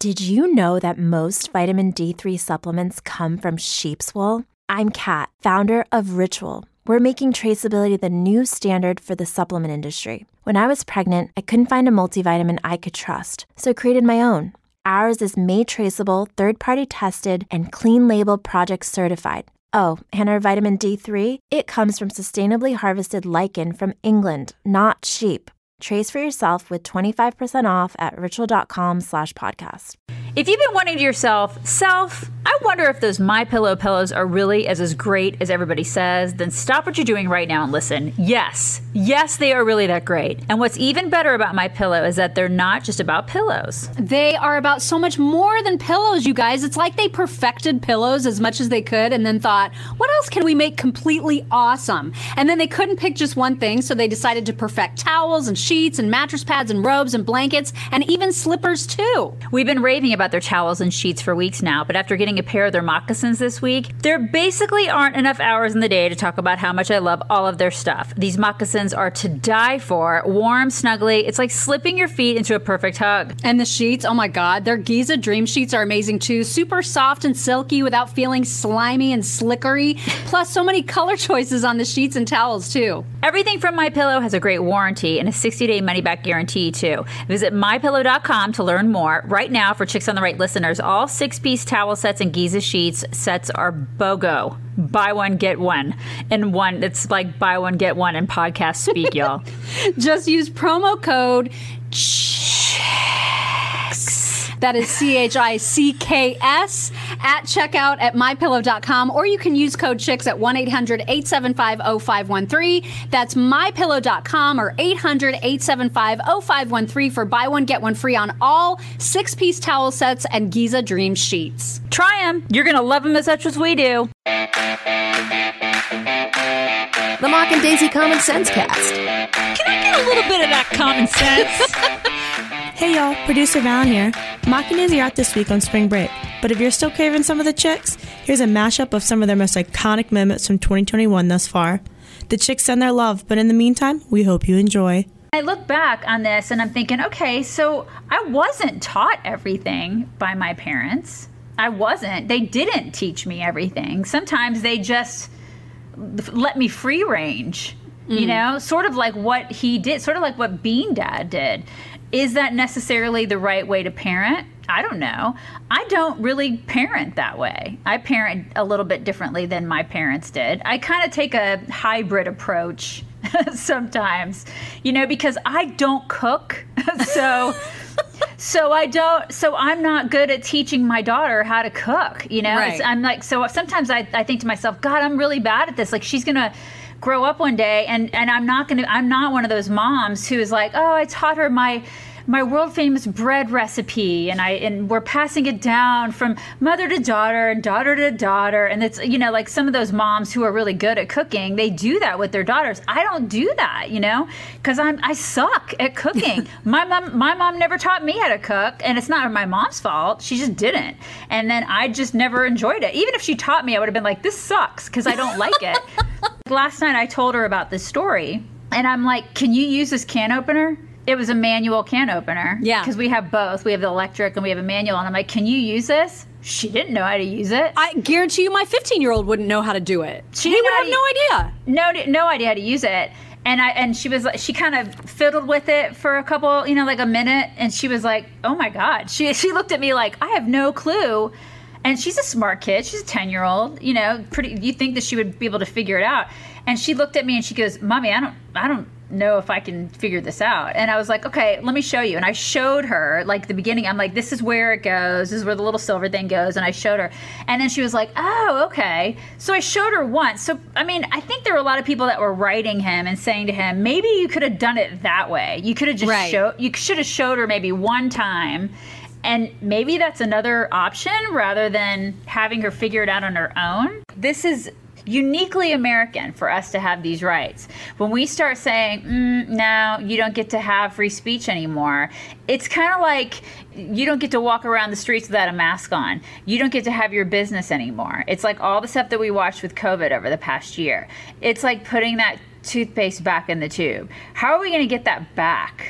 Did you know that most vitamin D3 supplements come from sheep's wool? I'm Kat, founder of Ritual. We're making traceability the new standard for the supplement industry. When I was pregnant, I couldn't find a multivitamin I could trust, so I created my own. Ours is made traceable, third-party tested, and clean label project certified. Oh, and our vitamin D3, it comes from sustainably harvested lichen from England, not sheep. Trace for yourself with 25% off at ritual.com/podcast. If you've been wondering to yourself, I wonder if those MyPillow pillows are really as great as everybody says, then stop what you're doing right now and listen. Yes, they are really that great. And what's even better about MyPillow is that they're not just about pillows. They are about so much more than pillows, you guys. It's like they perfected pillows as much as they could and then thought, what else can we make completely awesome? And then they couldn't pick just one thing, so they decided to perfect towels and sheets and mattress pads and robes and blankets and even slippers too. We've been raving about their towels and sheets for weeks now, but after getting a pair of their moccasins this week, there basically aren't enough hours in the day to talk about how much I love all of their stuff. These moccasins are to die for. Warm, snuggly. It's like slipping your feet into a perfect hug. And the sheets, oh my God, their Giza Dream Sheets are amazing too. Super soft and silky without feeling slimy and slickery. Plus so many color choices on the sheets and towels too. Everything from MyPillow has a great warranty and a 60-day money-back guarantee too. Visit MyPillow.com to learn more. Right now, for Chicks on the Right listeners, all 6-piece towel sets and Giza sheets sets are BOGO. Buy one, get one. And one, it's like buy one, get one in podcast speak, y'all. Just use promo code that is CHICKS at checkout at mypillow.com, or you can use code CHICKS at 1-800-875-0513. That's mypillow.com or 800-875-0513 for buy one, get one free on all 6-piece towel sets and Giza Dream Sheets. Try them. You're going to love them as much as we do. The Mock and Daisy Common Sense Cast. Can I get a little bit of that common sense? Hey y'all, producer Val here. Mock and Daisy are out this week on spring break, but if you're still craving some of the Chicks, here's a mashup of some of their most iconic moments from 2021 thus far. The Chicks send their love, but in the meantime, we hope you enjoy. I look back on this and I'm thinking, okay, so I wasn't taught everything by my parents. I wasn't. They didn't teach me everything. Sometimes they just let me free range, you know, sort of like what he did, sort of like what Bean Dad did. Is that necessarily the right way to parent? I don't know. I don't really parent that way. I parent a little bit differently than my parents did. I kind of take a hybrid approach sometimes, you know, because I don't cook. So I'm not good at teaching my daughter how to cook, you know? Right. I'm like, so sometimes I think to myself, God, I'm really bad at this. Like, she's going to grow up one day and I'm not one of those moms who is like, oh, I taught her my world famous bread recipe and we're passing it down from mother to daughter and daughter to daughter. And it's, you know, like some of those moms who are really good at cooking, they do that with their daughters. I don't do that, you know, because I suck at cooking. My mom never taught me how to cook, and it's not my mom's fault. She just didn't. And then I just never enjoyed it. Even if she taught me, I would have been like, this sucks because I don't like it. Last night I told her about this story and I'm like, can you use this can opener? It was a manual can opener. Yeah. Because we have both. We have the electric and we have a manual. And I'm like, can you use this? She didn't know how to use it. I guarantee you my 15-year-old wouldn't know how to do it. He would have no idea. No idea how to use it. And she was like, she kind of fiddled with it for a couple, you know, like a minute. And she was like, oh my God. She looked at me like, I have no clue. And she's a smart kid. She's a 10-year-old, you know, you'd think that she would be able to figure it out. And she looked at me and she goes, Mommy, I don't know if I can figure this out. And I was like, okay, let me show you. And I showed her, like the beginning, I'm like, this is where it goes. This is where the little silver thing goes. And I showed her. And then she was like, oh, okay. So I showed her once. So, I mean, I think there were a lot of people that were writing him and saying to him, maybe you could have done it that way. You could have just you should have showed her maybe one time. And maybe that's another option rather than having her figure it out on her own. This is uniquely American for us to have these rights. When we start saying, no, you don't get to have free speech anymore, it's kind of like you don't get to walk around the streets without a mask on. You don't get to have your business anymore. It's like all the stuff that we watched with COVID over the past year. It's like putting that toothpaste back in the tube. How are we going to get that back?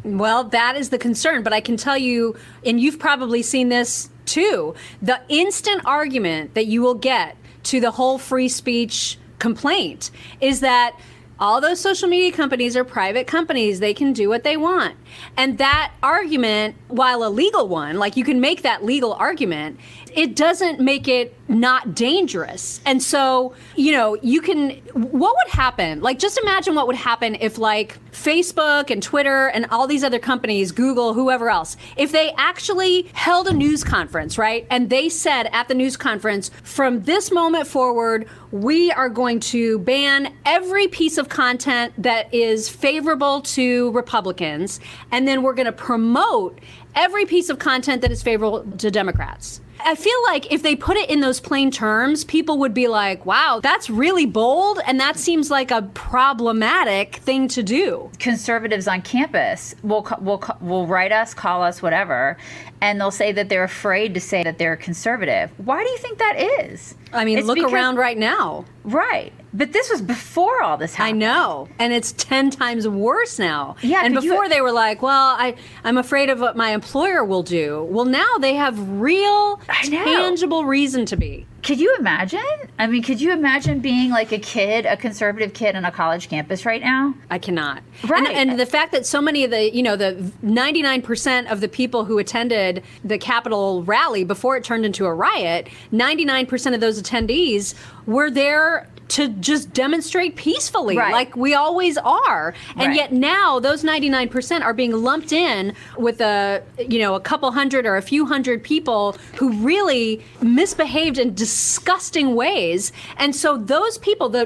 Well, that is the concern. But I can tell you, and you've probably seen this too, the instant argument that you will get to the whole free speech complaint is that all those social media companies are private companies. They can do what they want. And that argument, while a legal one, like you can make that legal argument, it doesn't make it not dangerous. And so, what would happen? Like, just imagine what would happen if like Facebook and Twitter and all these other companies, Google, whoever else, if they actually held a news conference, right? And they said at the news conference, from this moment forward, we are going to ban every piece of content that is favorable to Republicans, and then we're going to promote every piece of content that is favorable to Democrats. I feel like if they put it in those plain terms, people would be like, wow, that's really bold. And that seems like a problematic thing to do. Conservatives on campus will write us, call us, whatever, and they'll say that they're afraid to say that they're conservative. Why do you think that is? I mean, look around right now. Right. But this was before all this happened. I know. And it's 10 times worse now. Yeah. And before they were like, well, I'm afraid of what my employer will do. Well, now they have real, tangible reason to be. Could you imagine? I mean, could you imagine being like a conservative kid on a college campus right now? I cannot. Right. And the fact that so many of the 99% of the people who attended the Capitol rally before it turned into a riot, 99% of those attendees were there to just demonstrate peacefully, like we always are. And yet now those 99% are being lumped in with a couple hundred or a few hundred people who really misbehaved in disgusting ways. And so those people, the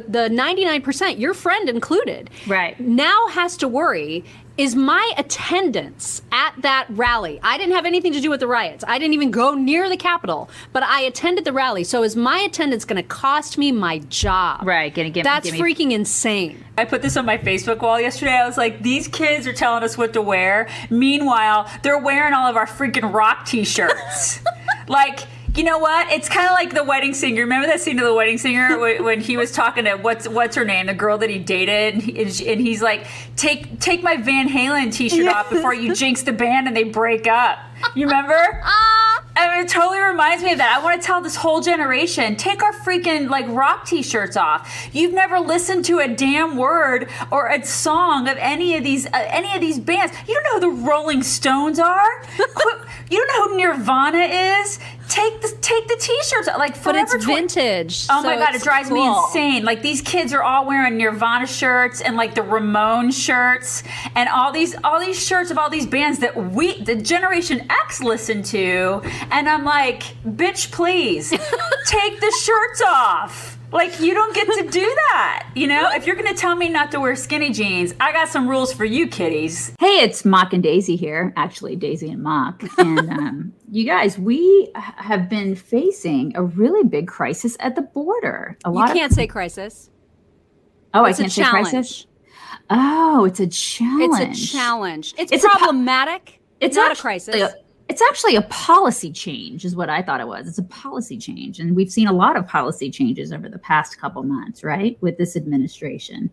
99%, your friend included, now has to worry, is my attendance at that rally? I didn't have anything to do with the riots. I didn't even go near the Capitol, but I attended the rally. So is my attendance going to cost me my job? Right. That's freaking insane. I put this on my Facebook wall yesterday. I was like, these kids are telling us what to wear. Meanwhile, they're wearing all of our freaking rock t-shirts. Like, you know what? It's kind of like The Wedding Singer. Remember that scene of The Wedding Singer when he was talking to what's her name, the girl that he dated, and he's like, take my Van Halen t-shirt off before you jinx the band and they break up. You remember? I mean, it totally reminds me of that. I want to tell this whole generation, take our freaking like rock t-shirts off. You've never listened to a damn word or a song of any of these bands. You don't know who the Rolling Stones are. You don't know who Nirvana is. Take the t-shirts like Forever. But it's vintage. Oh my God, it drives me insane. Like these kids are all wearing Nirvana shirts and like the Ramones shirts and all these shirts of all these bands that the Generation X listened to, and I'm like, bitch, please take the shirts off. Like, you don't get to do that, If you're going to tell me not to wear skinny jeans, I got some rules for you kiddies. Hey, it's Mock and Daisy here. Actually, Daisy and Mock. And you guys, we have been facing a really big crisis at the border. You can't say crisis. Oh, I can't say crisis? Oh, it's a challenge. It's a challenge. It's problematic. It's not a crisis. It's actually a policy change is what I thought it was. It's a policy change. And we've seen a lot of policy changes over the past couple months, right, with this administration.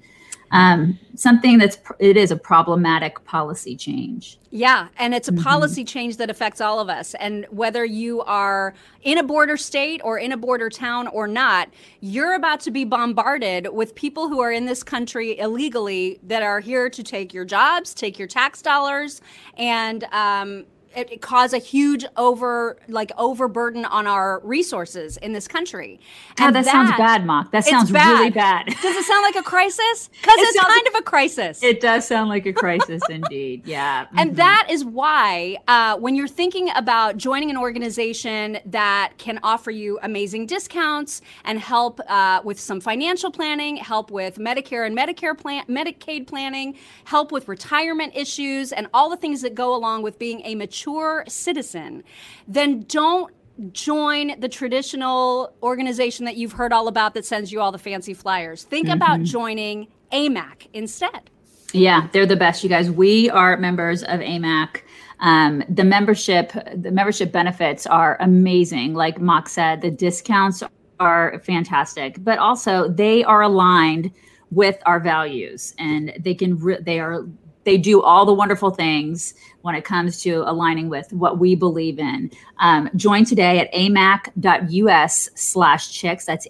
It is a problematic policy change. Yeah, and it's a policy change that affects all of us. And whether you are in a border state or in a border town or not, you're about to be bombarded with people who are in this country illegally that are here to take your jobs, take your tax dollars, and it cause a huge overburden on our resources in this country. And that sounds bad, Mock. That sounds really bad. Does it sound like a crisis? Because it's kind of a crisis. It does sound like a crisis indeed. Yeah. And that is why when you're thinking about joining an organization that can offer you amazing discounts and help with some financial planning, help with Medicare and Medicaid planning, help with retirement issues, and all the things that go along with being a mature citizen, then don't join the traditional organization that you've heard all about that sends you all the fancy flyers. Think about joining AMAC instead. Yeah, they're the best, you guys. We are members of AMAC. The membership benefits are amazing. Like Mock said, the discounts are fantastic, but also they are aligned with our values, and they are They do all the wonderful things when it comes to aligning with what we believe in. Join today at amac.us/chicks. That's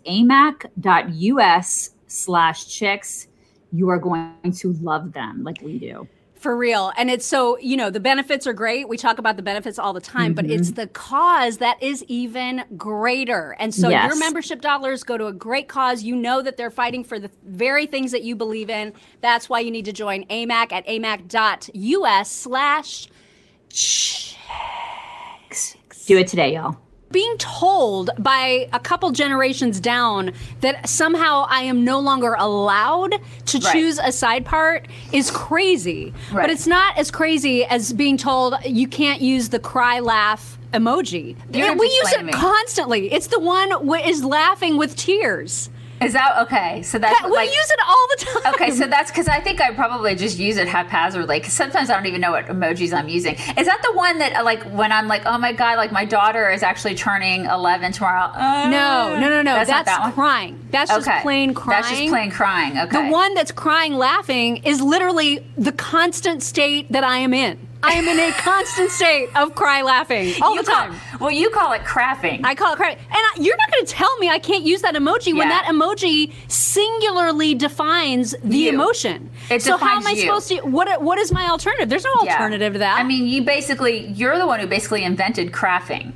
amac.us/chicks. You are going to love them like we do. For real. And it's so, the benefits are great. We talk about the benefits all the time, but it's the cause that is even greater. And so your membership dollars go to a great cause. You know that they're fighting for the very things that you believe in. That's why you need to join AMAC at amac.us/chicks. Do it today, y'all. Being told by a couple generations down that somehow I am no longer allowed to choose a side part is crazy. Right. But it's not as crazy as being told you can't use the cry laugh emoji. We use it constantly. It's the one is laughing with tears. Is that okay? So that's we use it all the time. Okay, so that's because I think I probably just use it haphazardly. Because sometimes I don't even know what emojis I'm using. Is that the one that when I'm like, oh my god, like my daughter is actually turning 11 tomorrow? No. That's not that crying. That's just plain crying. That's just plain crying. Okay. The one that's crying, laughing is literally the constant state that I am in. I am in a constant state of cry laughing all the time. You call it crapping. I call it crapping. And you're not going to tell me I can't use that emoji when that emoji singularly defines the emotion. So how am I supposed to, what is my alternative? There's no alternative to that. I mean, you're the one who basically invented crapping.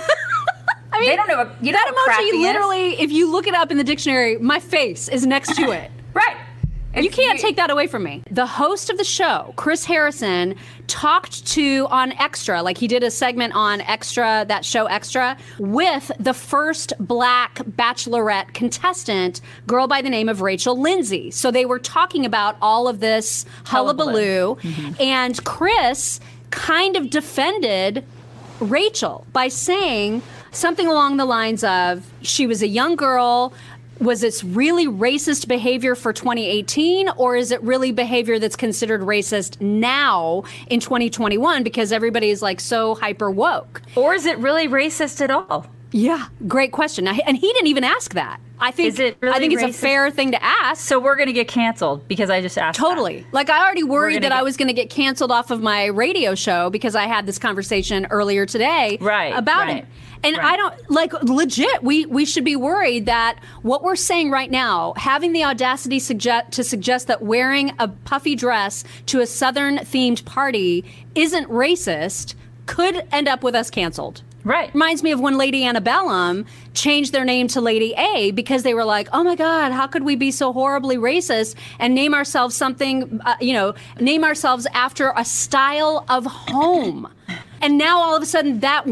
I mean, they don't know what, that emoji literally, if you look it up in the dictionary, my face is next to it. Right. You can't take that away from me. The host of the show, Chris Harrison, talked on Extra, like he did a segment on Extra, that show Extra, with the first Black Bachelorette contestant, girl by the name of Rachel Lindsay. So they were talking about all of this hullabaloo, and Chris kind of defended Rachel by saying something along the lines of, she was a young girl. Was this really racist behavior for 2018, or is it really behavior that's considered racist now in 2021 because everybody is like so hyper woke? Or is it really racist at all? Yeah, great question. And he didn't even ask that. I think it's a fair thing to ask. So we're going to get canceled because I just asked. Totally. That. Like I already worried that I was going to get canceled off of my radio show because I had this conversation earlier today about it. And I don't, legit, we should be worried that what we're saying right now, having the audacity to suggest that wearing a puffy dress to a Southern-themed party isn't racist, could end up with us canceled. Right. Reminds me of when Lady Antebellum changed their name to Lady A because they were like, oh my God, how could we be so horribly racist and name ourselves something, name ourselves after a style of home. And now all of a sudden that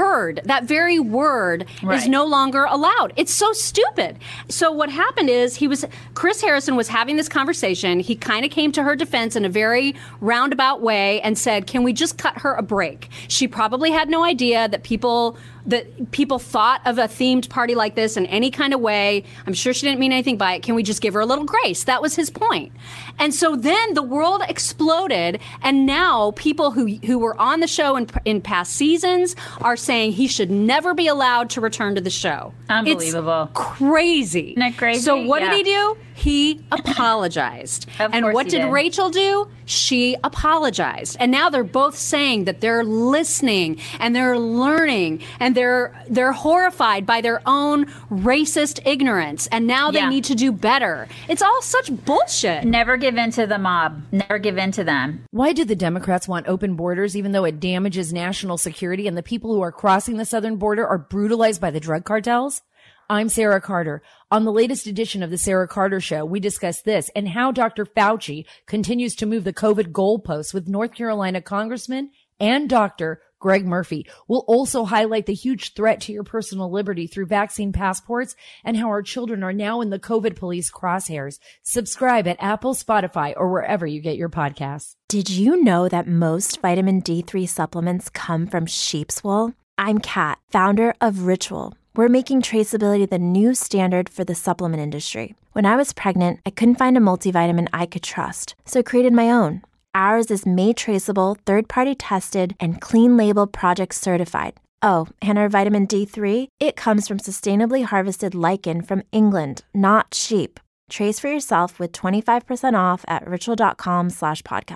very word is no longer allowed. It's so stupid. So what happened is Chris Harrison was having this conversation. He kind of came to her defense in a very roundabout way and said, can we just cut her a break? She probably had no idea that people thought of a themed party like this in any kind of way. I'm sure she didn't mean anything by it. Can we just give her a little grace? That was his point. And so then the world exploded, and now people who were on the show in past seasons are saying he should never be allowed to return to the show. Unbelievable. It's crazy. Isn't that crazy? So what did he do? He apologized. And what did Rachel do? She apologized. And now they're both saying that they're listening and they're learning and they're horrified by their own racist ignorance. And now they need to do better. It's all such bullshit. Never give in to the mob. Never give in to them. Why do the Democrats want open borders even though it damages national security and the people who are crossing the southern border are brutalized by the drug cartels? I'm Sarah Carter. On the latest edition of The Sarah Carter Show, we discuss this and how Dr. Fauci continues to move the COVID goalposts with North Carolina Congressman and Dr. Greg Murphy. We'll also highlight the huge threat to your personal liberty through vaccine passports and how our children are now in the COVID police crosshairs. Subscribe at Apple, Spotify, or wherever you get your podcasts. Did you know that most vitamin D3 supplements come from sheep's wool? I'm Kat, founder of Ritual. We're making traceability the new standard for the supplement industry. When I was pregnant, I couldn't find a multivitamin I could trust, so I created my own. Ours is made traceable, third-party tested, and clean label project certified. Oh, and our vitamin D3? It comes from sustainably harvested lichen from England, not sheep. Trace for yourself with 25% off at ritual.com/podcast.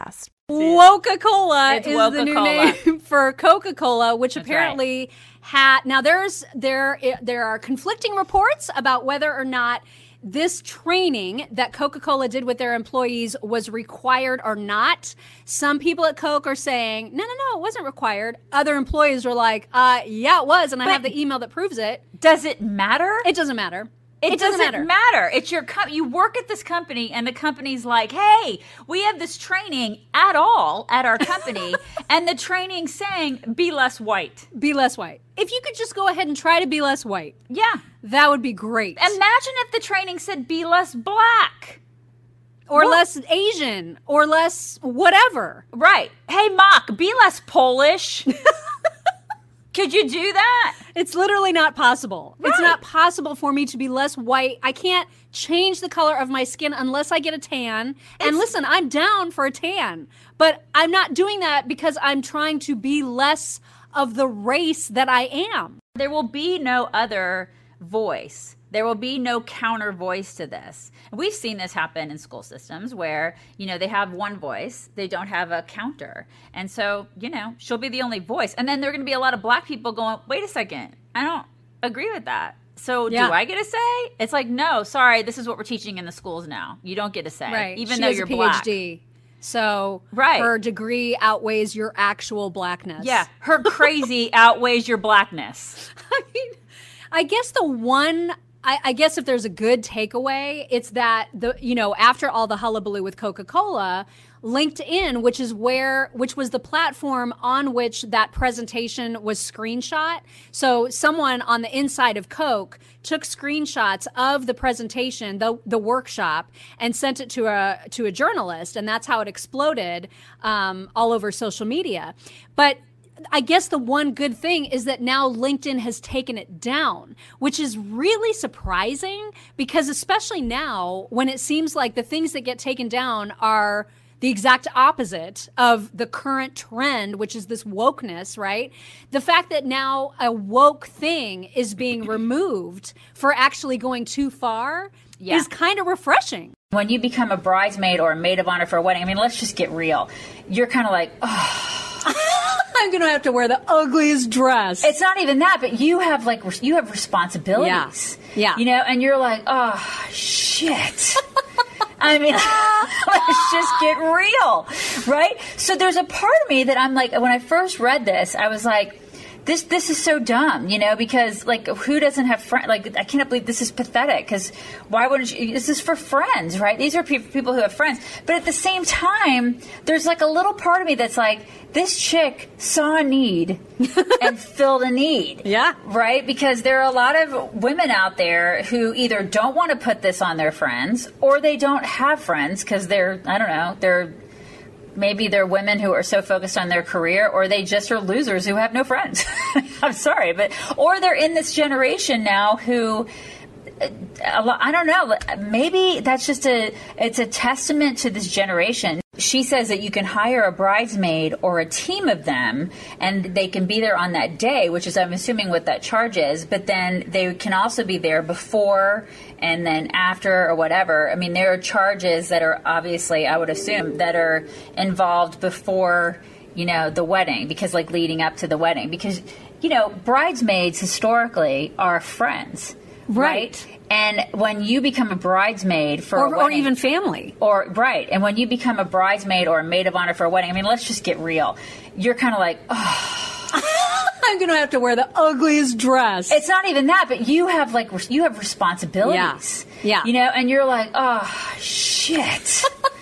Woca-Cola It's is the new Woca-Cola. name for Coca-Cola, which That's apparently had. Now there are conflicting reports about whether or not this training that Coca-Cola did with their employees was required or not. Some people at Coke are saying, no, it wasn't required. Other employees are like, yeah, it was, and I have the email that proves it. Does it matter? It doesn't matter. It doesn't matter. It's your you work at this company, and the company's like, "Hey, we have this training at our company," and the training's saying, "Be less white." Be less white. If you could just go ahead and try to be less white, Yeah. that would be great. Imagine if the training said, "Be less black." Or less Asian, or less whatever. Right. Hey, Mock, be less Polish. Could you do that? It's literally not possible. Right. It's not possible for me to be less white. I can't change the color of my skin unless I get a tan. And listen, I'm down for a tan, but I'm not doing that because I'm trying to be less of the race that I am. There will be no other voice. There will be no counter voice to this. And we've seen this happen in school systems where, they have one voice, they don't have a counter. And so, she'll be the only voice. And then there are going to be a lot of black people going, wait a second, I don't agree with that. So do I get a say? It's like, no, sorry, this is what we're teaching in the schools now. You don't get a say, Right. even She though has you're a black. PhD. So Right. her degree outweighs your actual blackness. Yeah, her crazy outweighs your blackness. I mean, I guess the one, I guess if there's a good takeaway, it's that after all the hullabaloo with Coca-Cola, LinkedIn, which was the platform on which that presentation was screenshot. So someone on the inside of Coke took screenshots of the presentation, the workshop, and sent it to a journalist, and that's how it exploded all over social media. But I guess the one good thing is that now LinkedIn has taken it down, which is really surprising because especially now when it seems like the things that get taken down are the exact opposite of the current trend, which is this wokeness, right? The fact that now a woke thing is being removed for actually going too far is kind of refreshing. When you become a bridesmaid or a maid of honor for a wedding, let's just get real. You're kind of like, oh. I'm going to have to wear the ugliest dress. It's not even that, but you have responsibilities. Yeah. And you're like, oh, shit. Let's just get real, right? So there's a part of me that I'm like, when I first read this, I was like, this is so dumb, because who doesn't have friends? I cannot believe this is pathetic because why wouldn't you? This is for friends, right? These are people who have friends. But at the same time, there's a little part of me that's like, this chick saw a need and filled a need. Yeah. Right? Because there are a lot of women out there who either don't want to put this on their friends or they don't have friends because maybe they're women who are so focused on their career, or they just are losers who have no friends. I'm sorry, or they're in this generation now who, I don't know, maybe that's just it's a testament to this generation. She says that you can hire a bridesmaid or a team of them and they can be there on that day, which is, I'm assuming, what that charge is. But then they can also be there before and then after or whatever. There are charges that are obviously, I would assume, that are involved before, the wedding, because leading up to the wedding, because, bridesmaids historically are friends. Right. And when you become a bridesmaid for a wedding, or even family, and when you become a bridesmaid or a maid of honor for a wedding, let's just get real. You're kind of like, oh, I'm going to have to wear the ugliest dress. It's not even that, but you have responsibilities. Yeah. And you're like, oh, shit.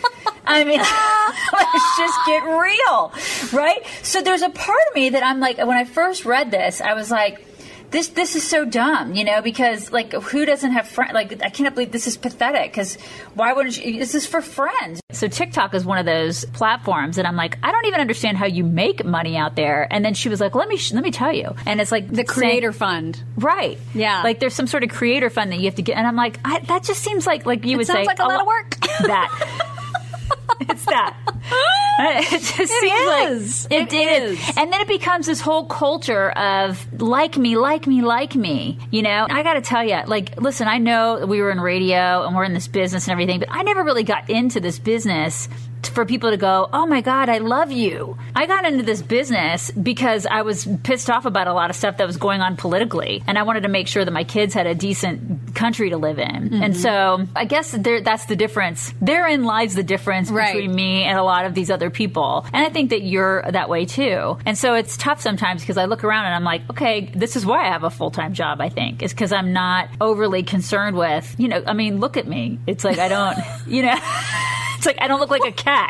Let's just get real, right? So there's a part of me that I'm like, when I first read this, I was like, this is so dumb, because who doesn't have friends? I cannot believe this is pathetic because why wouldn't you? This is for friends. So TikTok is one of those platforms and I'm like, I don't even understand how you make money out there. And then she was like, let me tell you. And it's like the creator fund. Right. Yeah. There's some sort of creator fund that you have to get. And I'm like, that just seems like you would say. Sounds like a lot of work. That. It's that. It just seems It is. And then it becomes this whole culture of like me. I got to tell you, listen, I know we were in radio and we're in this business and everything, but I never really got into this business for people to go, oh my God, I love you. I got into this business because I was pissed off about a lot of stuff that was going on politically. And I wanted to make sure that my kids had a decent country to live in. And so I guess that's the difference. Therein lies the difference between me and a lot of these other people. And I think that you're that way too. And so it's tough sometimes because I look around and I'm like, okay, this is why I have a full-time job, I think, is because I'm not overly concerned with, I mean, look at me. It's like I don't, it's like I don't look like a cat.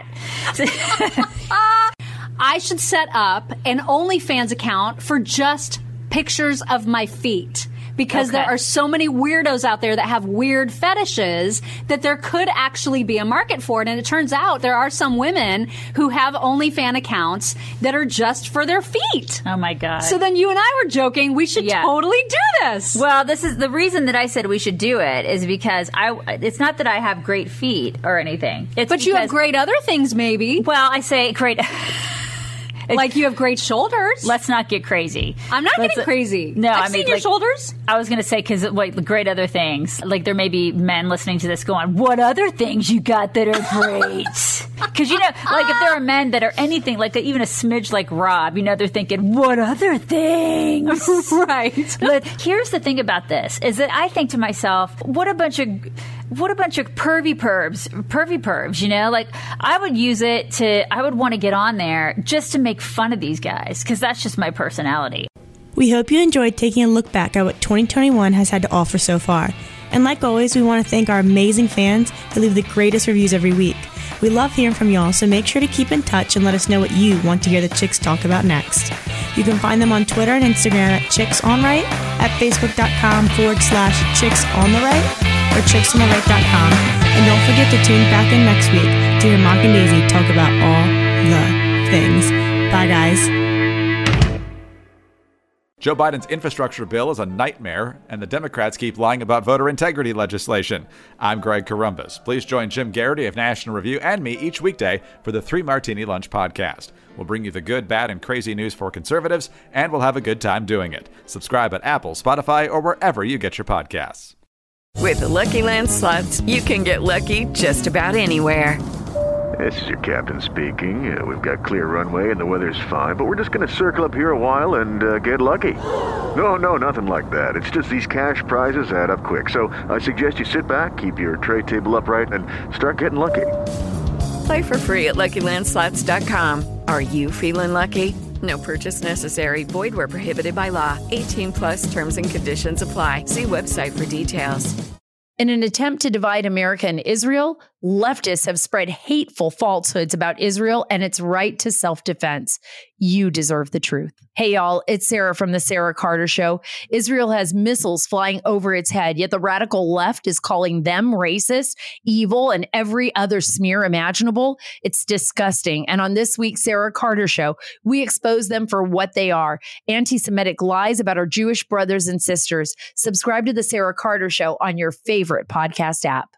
I should set up an OnlyFans account for just pictures of my feet. Because there are so many weirdos out there that have weird fetishes that there could actually be a market for it. And it turns out there are some women who have OnlyFans accounts that are just for their feet. Oh, my God. So then you and I were joking, we should totally do this. Well, this is the reason that I said we should do it is because it's not that I have great feet or anything. But you have great other things, maybe. Well, I say great... Like you have great shoulders. Let's not get crazy. I'm not getting crazy. No, I've seen your shoulders. I was going to say, because great other things. Like there may be men listening to this going, what other things you got that are great? Because, like if there are men that are anything, like even a smidge like Rob, they're thinking, what other things? Right. But here's the thing about this, is that I think to myself, what a bunch of pervy pervs, like I would use it I would want to get on there just to make fun of these guys because that's just my personality. We hope you enjoyed taking a look back at what 2021 has had to offer so far. And like always, we want to thank our amazing fans who leave the greatest reviews every week. We love hearing from y'all, so make sure to keep in touch and let us know what you want to hear the chicks talk about next. You can find them on Twitter and Instagram at chicksonright, at facebook.com/chicksontheright, or chicksontheright.com. And don't forget to tune back in next week to hear Mock and Daisy talk about all the things. Bye, guys. Joe Biden's infrastructure bill is a nightmare, and the Democrats keep lying about voter integrity legislation. I'm Greg Corombos. Please join Jim Garrity of National Review and me each weekday for the 3 Martini Lunch podcast. We'll bring you the good, bad, and crazy news for conservatives, and we'll have a good time doing it. Subscribe at Apple, Spotify, or wherever you get your podcasts. With the Lucky Land Slots, you can get lucky just about anywhere. This is your captain speaking. We've got clear runway and the weather's fine, but we're just going to circle up here a while and get lucky. No, nothing like that. It's just these cash prizes add up quick. So I suggest you sit back, keep your tray table upright, and start getting lucky. Play for free at LuckyLandSlots.com. Are you feeling lucky? No purchase necessary. Void where prohibited by law. 18+ terms and conditions apply. See website for details. In an attempt to divide America and Israel, leftists have spread hateful falsehoods about Israel and its right to self-defense. You deserve the truth. Hey, y'all, it's Sarah from The Sarah Carter Show. Israel has missiles flying over its head, yet the radical left is calling them racist, evil, and every other smear imaginable. It's disgusting. And on this week's Sarah Carter Show, we expose them for what they are, anti-Semitic lies about our Jewish brothers and sisters. Subscribe to The Sarah Carter Show on your favorite podcast app.